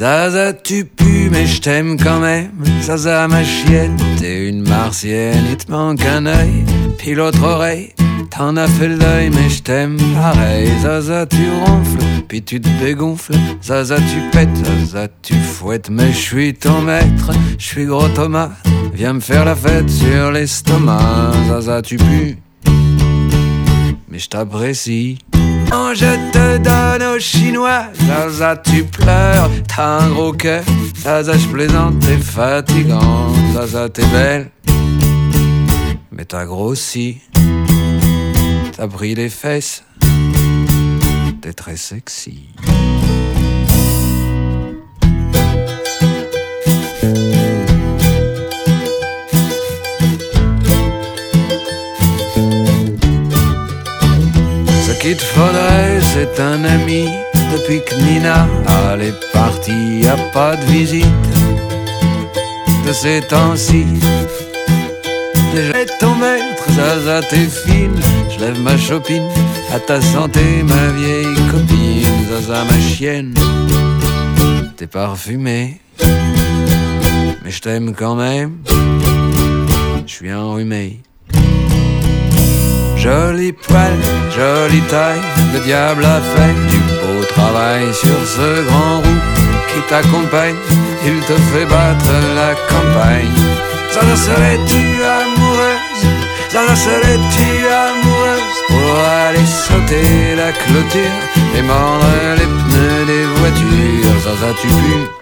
Zaza tu pues mais je t'aime quand même. Zaza ma chienne, t'es une martienne. Il te manque un œil, puis l'autre oreille. T'en as fait le deuil mais je t'aime pareil. Zaza tu ronfles, puis tu te dégonfles. Zaza tu pètes, Zaza tu fouettes. Mais je suis ton maître, je suis gros Thomas. Viens me faire la fête sur l'estomac. Zaza tu pues, mais je t'apprécie. Quand je te donne aux Chinois, Zaza tu pleures, t'as un gros cœur. Zaza je plaisante, t'es fatigant. Zaza t'es belle, mais t'as grossi. T'as pris les fesses, t'es très sexy. Ce qu'il te faudrait, c'est un ami. Depuis que Nina, elle est partie, y a pas de visite de ces temps-ci. Déjà ton maître, Zaza t'es fine. Je lève ma chopine, à ta santé ma vieille copine. Zaza ma chienne, t'es parfumée, mais je t'aime quand même, je suis enrhumé. Joli poil, jolie taille, le diable a fait du beau travail sur ce grand roux qui t'accompagne. Il te fait battre la campagne. Zaza serais-tu amoureuse? Zaza serais-tu amoureuse? Pour aller sauter la clôture et mordre les pneus des voitures. Zaza tu pues,